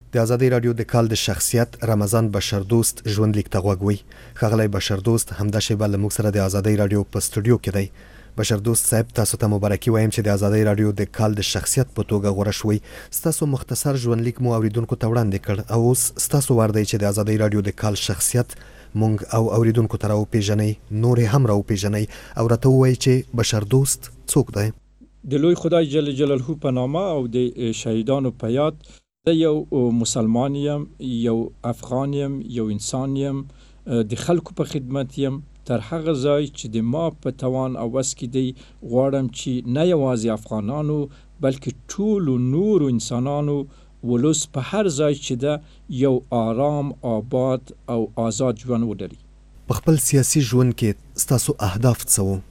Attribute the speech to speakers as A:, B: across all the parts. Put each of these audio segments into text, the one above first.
A: د ازادۍ رادیو د کال د شخصیت رمضان بشردوست ژوند لیک ته غوږ وی. ښاغلی بشردوست همدا شیبه له موږ سره د ازادۍ رادیو په سټوډیو کې دی. بشردوست صاحب، تاسو ته مبارکي وایم چې د ازادۍ رادیو د کال د شخصیت په توګه غوره شوی. ستاسو مختصر ژوند لیک مو اوریدونکو ته وړاندې کړ او اوس ستاسو وار دی چې د ازادۍ رادیو د کال شخصیت مونږ او اوریدونکو ته راوپېژنئ، نور هم راوپېژنئ او راته ووایئ چې بشردوست څوک دی.
B: د لوی خدای جل جلاله په نامه او د شهیدانو په یاد، زه یو مسلمان یم، یو افغان یم، یو انسان یم، د خلکو په خدمت یم. تر هغه ځای چې د ما په توان او وس کې دی، غواړم چې نه یوازې افغانانو بلکې ټولو نورو انسانانو ولس په هر ځای چې ده یو آرام، آباد او آزاد ژوند ولري.
A: په خپل سیاسي ژوند کې ستاسو اهداف څه وو؟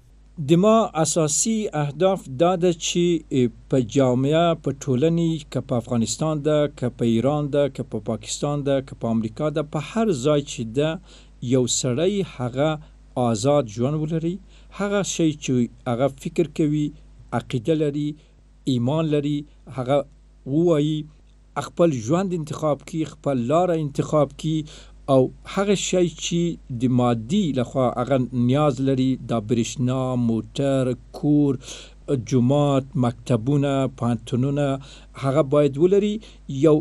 B: د ما اساسي اهداف دا ده چې په جامعه، په ټولنې، که په افغانستان ده، که په ایران ده، که په پاکستان ده، که په امریکا ده، په هر ځای چې ده یو سړی هغه آزاد ژوند ولري. هغه شی چې هغه فکر کوي، عقیده لري، ایمان لري، هغه ووایي، خپل ژوند انتخاب کی، خپل لار انتخاب کی، او هغه شی چې د مادي لخوا هغه نیاز لري، دا برېښنا، موټر، کور، جومات، مکتبونه، پوهنتونونه، هغه باید ولري. یو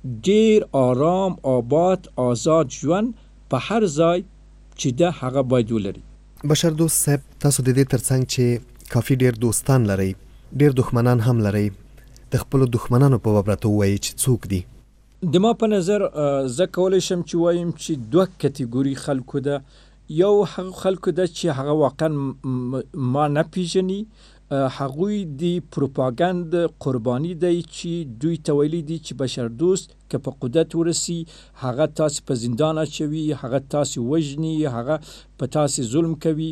B: ډیر آرام، آباد، آزاد ژوند په هر ځای چې ده هغه باید ولري.
A: بشردوست صاحب، تاسو د دې ترڅنګ چې کافي ډیر دوستان لرئ، ډیر دښمنان هم لرئ، د خپلو دښمنانو په باب راته ووایئ چې څوک دي.
B: د ما په نظر زه کولی شم چې وایم چې دوه کتګوري خلکو ده. یو هغه خلکو ده چې هغه واقعا ما نه پیژني، هغوی د پروپاګند قربانی دی چې دوی ته ویلي دي چې بشردوست که په قدرت ورسی هغه تاسې په زندان اچوي، هغه تاسې وژني، هغه په تاسې ظلم کوي،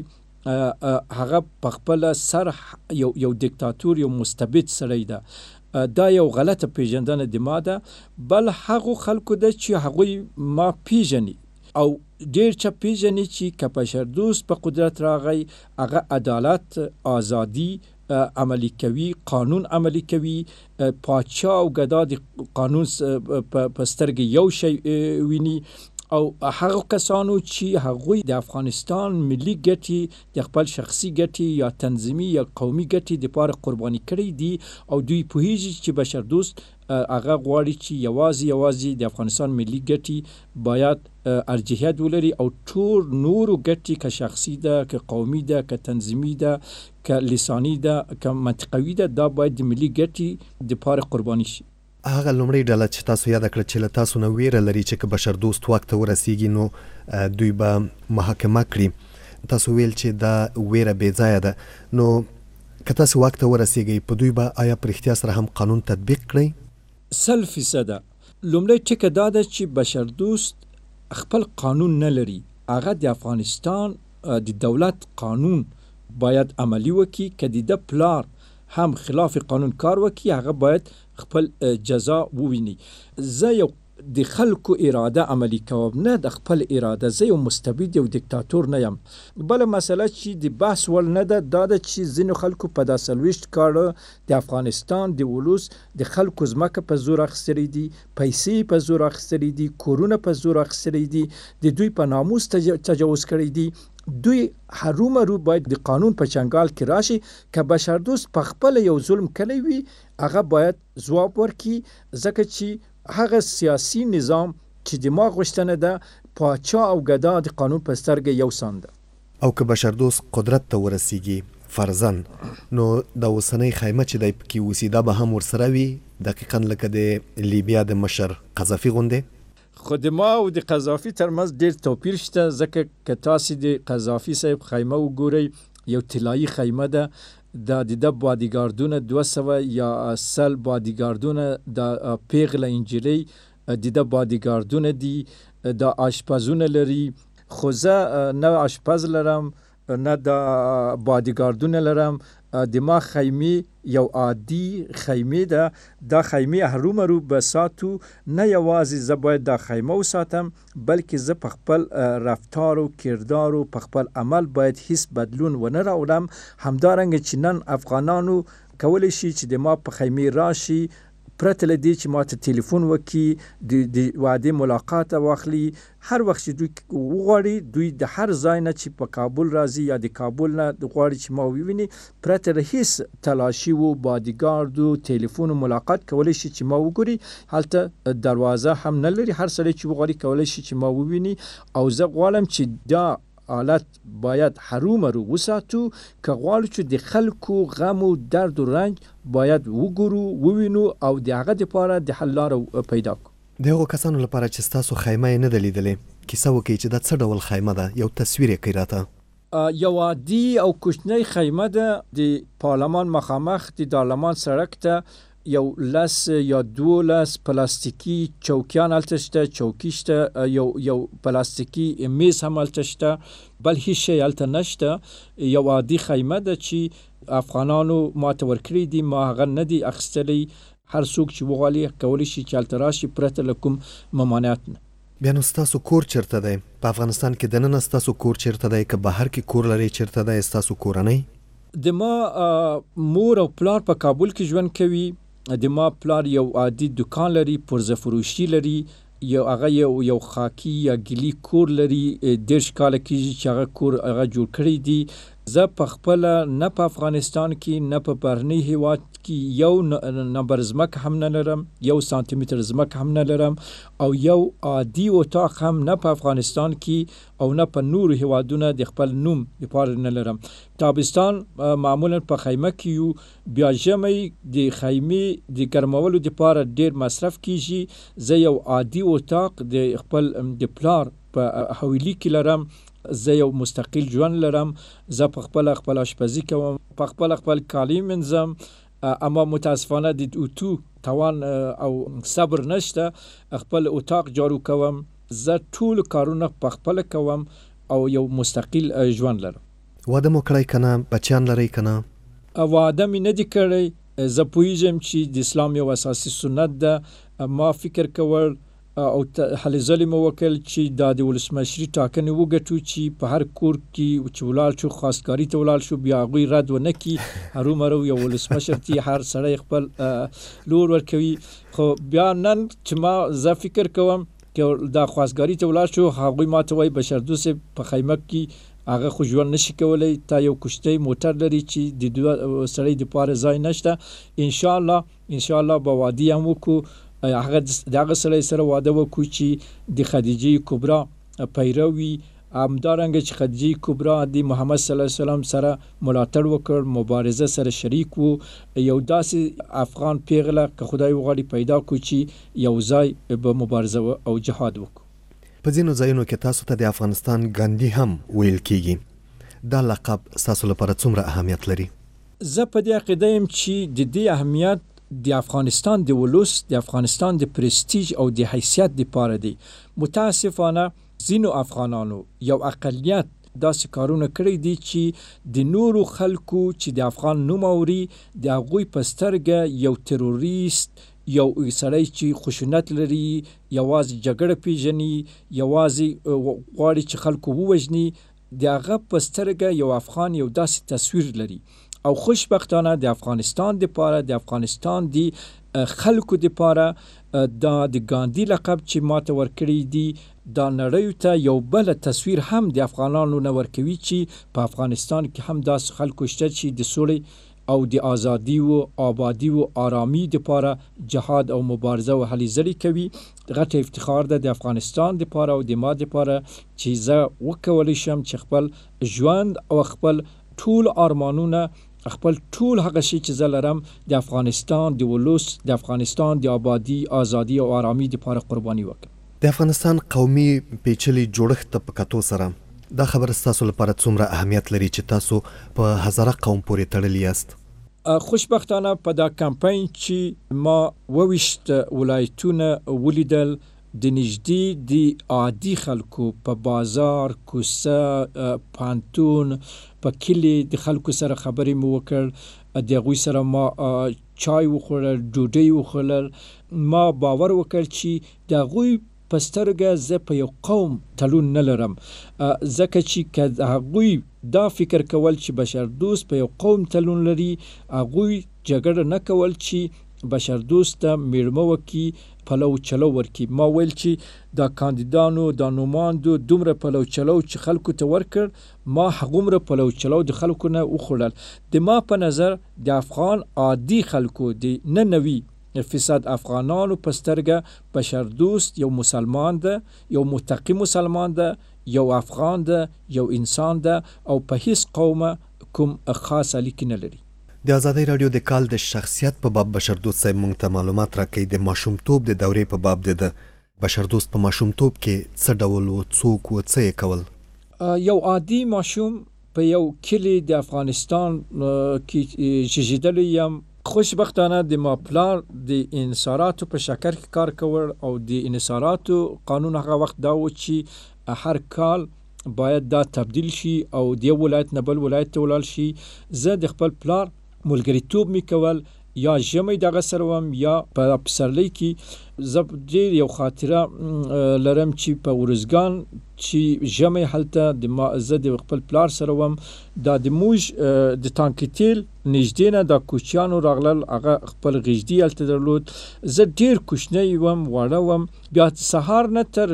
B: هغه په خپل سر یو دیکتاتور، یو مستبد سړی ده. دا یو غلطه پیژندنه د ما ده. بل هغو خلکو ده چې هغوی ما پیژني او ډیر چا پیژني چې که بشردوست په قدرت راغی هغه عدالت، آزادي عملی کوي، قانون عملی کوي، پاچا او ګدا د قانون په سترګې یو شی ویني، او هغه کسانو چې هغوی د افغانستان ملي ګټې، د خپل شخصي ګټې یا تنظیمي یا قومي ګټې دپاره قرباني کړی دي، او دوی پوهیږي چې بشردوست هغه غواړي چې یوازې د افغانستان ملي ګټې باید ارجحیت ولري، او ټول نورو ګټې که شخصي ده، که قومي ده، که تنظیمي ده، که لسانی ده، که منطقوي ده، دا باید د ملي ګټې دپاره قرباني شي.
A: هغه لومړی ډله چې تاسو یاده کړه چې له تاسو نه ویره لري چې که بشردوست واک ته ورسیږي نو دوی به محاکمه کړي، تاسو ویل چې دا ویره بې ځایه ده، نو که تاسو واک ته ورسیږئ په دوی به آیا په رښتیا سره هم قانون تطبیق کړئ؟ 100%.
B: لومړی ټکه دا ده چې بشردوست خپل قانون نه لري. هغه د افغانستان د دولت قانون باید عملی وکړي. که د ده پلار هم خلاف قانون کار وکړي هغه باید خپل جزا وویني. زه یو د خلکو اراده عملی کوم، نه د خپل اراده. زه یو مستبد، یو دیکتاتور نه یم. بله مسله چې د بحث وړ نه ده دا ده چې ځینو خلکو په دا 40 کاله د افغانستان د ولس د خلکو ځمکه په زور اخیستلې دي، پیسې په زور اخیستلې دي، کورونه په زور اخیستلې دي، د دوی په ناموس تجاوز کړی دي. دوی هرومرو باید د قانون په چنګال کې راشي. که بشردوست په خپل یو ظلم کړی وي هغه باید ځواب ورکړي، ځکه چې هغه سیاسی نظام چې د ما غوښتنه ده پاچا او ګدا د قانون په سترګه یو سان ده.
A: او که بشردوست قدرت ته ورسیږي فرضاً، نو د اوسنۍ خیمه چې دی پکې اوسي دا به هم ورسره وي، دقیقاً لکه د لیبیا د مشر قذافي غوندې؟
B: خو د ما او د قذافي ترمنځ ډیر توپیر شته، ځکه که تاسې د قذافي صاحب خیمه وګورئ یو طلایي خیمه ده، دا د ده بادیګاردونه 200 یا 100 بادیګاردونه، دا پیغله انجیلۍ د ده بادیګاردونه دي، دا آشپزونه لري. خو زه نه آشپز لرم نه دا بادیګاردونه لرم. د ما خیمه یو عادي خیمه ده. دا خیمه هرومرو بساتو، نه یوازې زه باید دا خیمه وساتم بلکې زه په خپل رفتار و کردار و په خپل عمل باید هیڅ بدلون ونه راوړم. همدارنګه چې نن افغانانو کولی شي چې د ما په خیمه راشي، پرته له دې چې ماته ټلیفون وکړي د وعدې ملاقات واخلي. هر وخت چې دوی وغواړي دوی د هر ځای نه چې په کابل راځي یا د کابل نه غواړي چې ما وویني پرته له هیڅ تلاشي و بادیګارد و ټلیفون و ملاقات کولی شي چې ما وګوري. هلته دروازه هم نه لري، هر سړی چې وغواړي کولی شي چې ما وویني. او زه غواړم چې دا حالت باید هرومرو وساتو که غواړو چې د خلکو غم و درد و رنج باید وګورو ووینو او د هغه دپاره د حل لاره پیدا کړو.
A: د هغو کسانو لپاره چې ستاسو خیمه یې نه ده لیدلې کیسه وکړئ چې دا څه ډول خیمه ده، یو تصویر یې کړئ راته.
B: یو عادي او کوچنۍ خیمه ده د پارلمان مخامخ د دارالمان سړک ته یو 10 یا 12 پلاستیکی چوکیان هلته شته، چوکي شته، یو پلاستیکی میز هم هلته شته، بل هیڅ شی هلته نشته. یو عادي خیمه ده چې افغانانو ماته ورکړي دي، ما هغه نه دي اخیستلی. هر څوک چې وغواړي کولی شي چې هلته راشي پرته له کوم ممانعت نه.
A: بیا نو ستاسو کور چیرته دی؟ په افغانستان کې دننه ستاسو کور چیرته دی؟ که بهر کې کور لري چیرته دی ستاسو کورنۍ؟
B: د ما مور او پلار په کابل کې ژوند کوي. د ما پلار یو عادي دکان لري، پرزه فروشي لري، هغه یو خاکی یا ګلی کور لري. 10 کاله کېږي چې هغه کور هغه جوړ کړی دی. زه په خپله نه په افغانستان کې نه په بهرني هیواد کې یو نمبر ځمکه هم نه لرم، 1 سانتي متر ځمکه هم نه لرم، او یو عادي اتاق هم نه په افغانستان کې او نه په نورو هیوادونه د خپل نوم لپاره نه لرم. تابستان معمولا په خیمه کې یو، بیا ژمی د خیمې د ګرمولو لپاره ډیر مصرف کیږي. زه یو عادي اتاق د خپل د پلار په حویلي کې لرم. زه یو مستقل ژوند لرم. زه په خپل آشپزي کوم، په خپل کالي منځم، اما متاسفانه د اتو توان او صبر نشته. خپل اتاق جارو کوم، زه ټول کارونه په خپل کوم او یو مستقل ژوند لرم.
A: واده مو کړی کنه؟ بچیان لرئ کنه؟
B: واده مې نه دی کړی. زه پوهیږم چې د اسلام یو اساسي سنت ده. ما فکر کول او هلې ځلې مو وکړل چې دا د ولسمشري ټاکنې وګټو چې په هر کور کې چې ولاړ شو، خواستګاري ته ولاړ شو، بیا هغوی رد ونه کړي. هرومرو یو ولسمشر تی هر سړی خپل لور ورکوي. خو بیا نن چې زه فکر کوم چې دا خواستګاري ته ولاړ شو، هغوی ما ته وایي بشردوست په خیمه کې هغه خو ژوند نشي کولی، تا یو کوچنی موټر لري چې د دوه سړی دپاره ځای نشته. انشاءالله به وادي هم وکړو، هغه د هغه سړی سره واده وکړو چې د خدیجې کبرا پیروي، همدارنګه چې خدیجې کبرا د محمد صلی الله علیه وسلم سره ملاتړ وکړ، مبارزه سره شریک وو. یو داسې افغان پیغله که خدای وغواړي پیدا کړو چې یو ځای به مبارزه او جهاد وکړو.
A: په ځینو ځایونو کې تاسو ته د افغانستان ګاندي هم ویل کیږي. دا لقب ستاسو لپاره څومره اهمیت لري؟
B: زه په دې عقیده یم چې د دې اهمیت د افغانستان د ولس، د افغانستان د پرستیج او د حیثیت لپاره دی. متاسفانه ځینو افغانانو یو اقلیت داسې کارونه کړی دي چې د نورو خلکو چې د افغان نوم اوري د هغوی په سترګه یو تروریست، یو سړی چې خشونت لري، یوازې جګړه پیژني، یوازې غواړي چې خلکو ووژني، د هغه په سترګه یو افغان یو داسې تصویر لري. او خوشبختانه د افغانستان دپاره، د افغانستان د خلکو دپاره دا د ګاندي لقب چې ماته ورکړی دی دا نړیو ته یو بل تصویر هم د افغانانو نه ورکوي چې په افغانستان کې هم داسې خلکو شته چې د سولې او د ازادي و آبادی و آرامی دپاره جهاد او مبارزه او هلې ځلې کوي. غټ افتخار ده د افغانستان دپاره او د ما دپاره چې زه وکولی شم چې خپل ژوند او خپل ټول ارمانونه، خپل ټول هغه شی چې زه لرم د افغانستان د ولس، د افغانستان د آبادی، آزادي او آرامي دپاره قرباني وکړم.
A: د افغانستان قومي پیچلي جوړښت ته په کتو سره دا خبره ستاسو لپاره څومره اهمیت لري چې تاسو په هزاره قوم پورې تړلی یاست؟
B: خوشبختانه په دا کمپاین چې ما 22 ولایتونه ولیدل، د نږدې د عادي خلکو په بازار، کوڅه، پانتون، په کلي د خلکو سره خبرې مو وکړ، د هغوی سره ما چای وخوړل، ډوډۍ وخوړل. ما باور وکړ چې د هغوی په سترګه زه په یو قوم تړون نه لرم، ځکه چې که هغوی دا فکر کول چې بشردوست په یو قوم تړون لري، هغوی جګړه نه کول چې بشردوسته میړمه وکي پلو چلو ورکي. ما ویل چې دا کاندیدانو دا نوماندو دومره پلو چلو چې خلکو ته ورکړ، ما هغومره پلو چلو د خلکو نه وخوړل. د ما په نظر د افغان عادي خلکو د 99% افغانانو په سترګه بشردوست یو مسلمان ده، یو متقی مسلمان ده، یو افغان ده، یو انسان ده او په هیڅ قومه کوم خاص اړیکې نه لري.
A: د ازادۍ راډیو د کال د شخصیت په باب بشردوست صاحب موږ ته معلومات راکوي. د ماشومتوب د دورې په باب د بشردوست په ماشومتوب کې څه ډول و، څوک و، څه یې کول؟
B: یو عادي ماشوم په یو کلی د افغانستان کې زیږیدلی یم. خوشبختانه د ما پلار د انحصاراتو په شکر کې کار کول او د انحصاراتو قانون هغه وخت دا و چې هر کال باید دا تبدیل شي او د یو ولایت نه بل ولایت ته ولاړ شي. زه د خپل پلار ملګریتوب می کول، یا ژمی دغه سره وم یا په پسرلی کې. زه ډېر یو خاطره لرم چې په ورزګان چې ژمی هلته زه د خپل پلار سره وم. دا د موږ د ټانکي تیل نږدې نه دا کوچیانو راغلل، هغه خپل غږدي هلته درلود. زه ډېر کوچنی وم، واړه وم. بیا سهار نه تر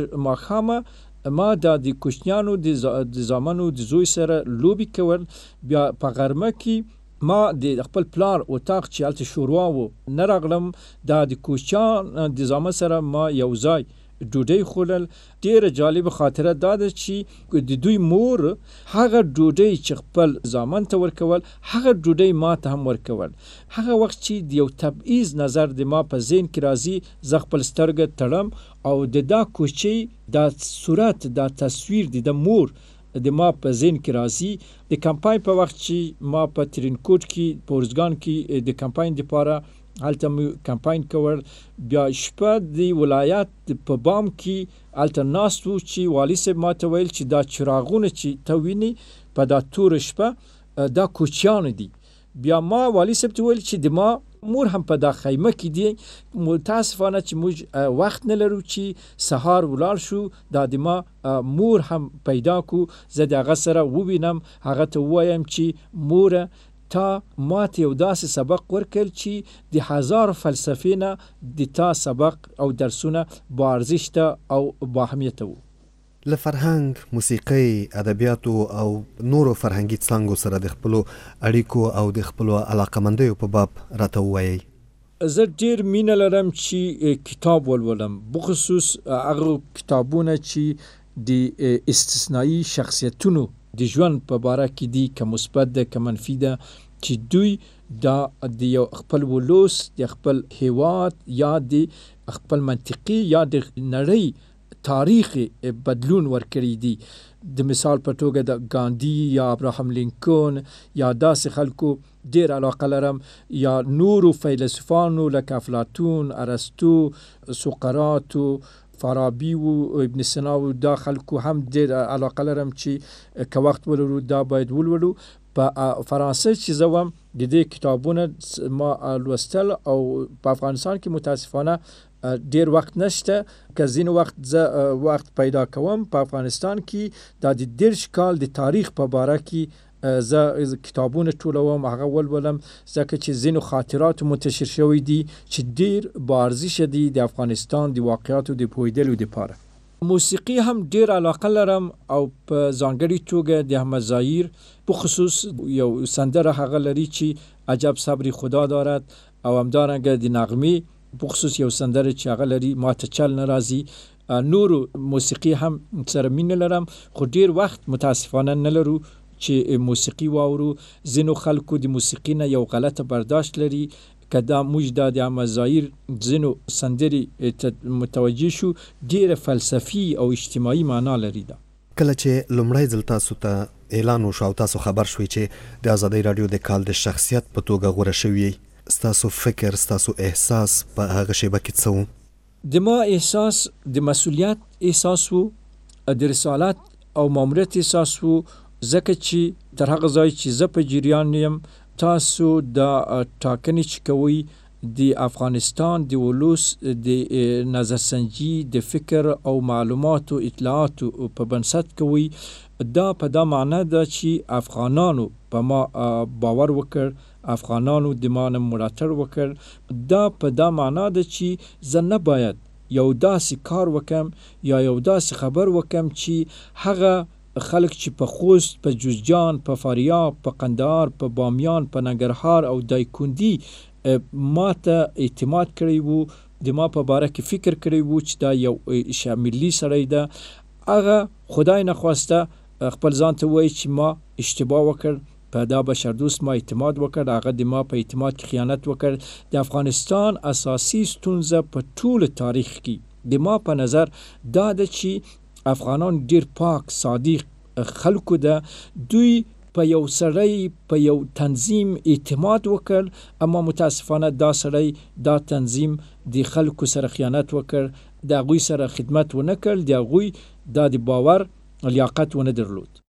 B: ماښامه ما دا د کوچنیانو د زامنو د زوی سره لوبې کول. بیا په غرمه کې ما د خپل پلار اتاق چې هلته شوروا و نه راغلم، دا د کوچیان د زامن سره ما یو ځای ډوډۍ خوړل. ډېره جالبه خاطره دا ده چې د دوی مور هغه ډوډۍ چې خپل زامن ته ورکول، هغه ډوډۍ ما ته هم ورکول. هغه وخت چې د یو تبعیض نظر د ما په ذهن کې راځي، زه خپل سترګه تړم او د دا کوچۍ دا صورت دا تصویر د مور د ما په ذهن کې راځي. د کمپاین په وخت چې ما په ترینکوټ کې په ورزګان کې د کمپاین لپاره هلته مې کمپاین کول. بیا شپه د ولایت په بام کې هلته ناست و چې والي صاحب ما ته ویل چې دا چراغونه چې ته ویني په دا تور شپه دا کوچیان دي. بیا ما والي صاحب ته ویل چې د ما مور هم په دا خیمه کې دی. متاسفانه چې موږ وخت نه لرو چې سهار ولاړ شو دا د ما مور هم پیدا کو، زه د هغه سره ووینم، هغه ته ووایم چې موره تا ماته یو داسې سبق ورکړ چې د 1000 فلسفې نه د تا سبق او درسونه با ارزښته او با اهمیته وو.
A: له فرهنګ، موسیقۍ، ادبیاتو او نورو فرهنګي څانګو سره د خپلو اړیکو او د خپلو علاقمندیو په باب راته ووایئ.
B: زه ډېر مینه لرم چې کتاب ولولم، بخصوص هغه کتابونه چې د استثنایی شخصیتونو د ژوند په باره کې دي، که مثبت ده که منفي ده، چې دوی دا د یو خپل ولوس، د خپل هیواد یا د خپل منطقي یا د نړۍ تاریخ بدلون ورکړی دي. د مثال په توګه د ګاندي یا ابراهام لینکن یا داسې خلکو ډېر علاقه لرم، یا نورو فیلسوفانو لکه افلاطون، ارسطو، سقراط، فارابي و ابن سینا و دا خلکو هم ډېر علاقه لرم چې که وخت ولرو دا باید ولولو. په فرانسه چې زه وم د دې کتابونه ما لوستل او په افغانستان کې متاسفانه ډیر وخت نشته، که ځینې وخت زه وخت پیدا کوم په افغانستان کې دا د 30 کال د تاریخ په باره کې زه کتابونه ټولوم، هغه ولولم، ځکه چې ځینو خاطرات منتشر شوي دي چې ډیر با ارزښته دي د افغانستان د واقعاتو د پوهیدلو لپاره. موسیقي هم ډیر علاقه لرم او په ځانګړي توګه د احمد ظاهر په خصوص یو سندره هغه لري چې عجب صبری خدا دارد، او همدارنګه د نغمې په خصوص یو سندره چې هغه لري ما ته چل نه راځي. نورو موسیقي هم سره مینه لرم، خو ډیر وخت متاسفانه نه لرو چې موسیقي واورو. ځینو خلکو د موسیقي نه یو غلطه برداشت لري، که دا موږ دا د احمد ظاهر ځینو سندرې متوجه شو ډیره فلسفي او اجتماعي معنا لري. دا
A: کله چې لومړی ځل تاسو ته اعلان وشو او تاسو خبر شوي چې د ازادۍ راډیو د کال د شخصیت په توګه غوره شوي، ستاسو فکر، ستاسو احساس په هغه شیبه کې څه و؟
B: د ما احساس د مسؤلیت احساس و، د رسالت او ماموریت احساس و، ځکه چې تر هغه ځای چې زه په جریان یم تاسو د ټاکنې چې کوئ د افغانستان د ولوس د نظرسنجي د فکر او معلوماتو اطلاعاتو په بنسټ کوئ. دا په دا معنی ده چې افغانانو په ما باور وکړ افغانانو د ما نه ملاتړ وکړ. دا په دا معنا ده چې زه نه باید یو داسې کار وکم یا یو داسې خبر وکم چې هغه خلک چې په خوست، په جوزجان، په فاریاب، په قندهار، په بامیان، په ننګرهار او دایکندي ما ته اعتماد کړی وو، د ما په باره کې فکر کړی وو چې دا یو شاملي سړی ده، هغه خدای نخواسته خپل ځان ته وایي چې ما اشتباه وکړ، په دا بشردوست ما اعتماد وکړ، هغه د ما په اعتماد کې خیانت وکړ. د افغانستان اساسي ستونزه په ټول تاریخ کې د ما په نظر دا ده چې افغانان ډیر پاک صادق خلکو ده. دوی په یو سړی، په یو تنظیم اعتماد وکړ، اما متاسفانه دا سړی، دا تنظیم د خلکو سره خیانت وکړ، د هغوی سره خدمت ونه کړ، د هغوی دا د باور لیاقت ونه درلود.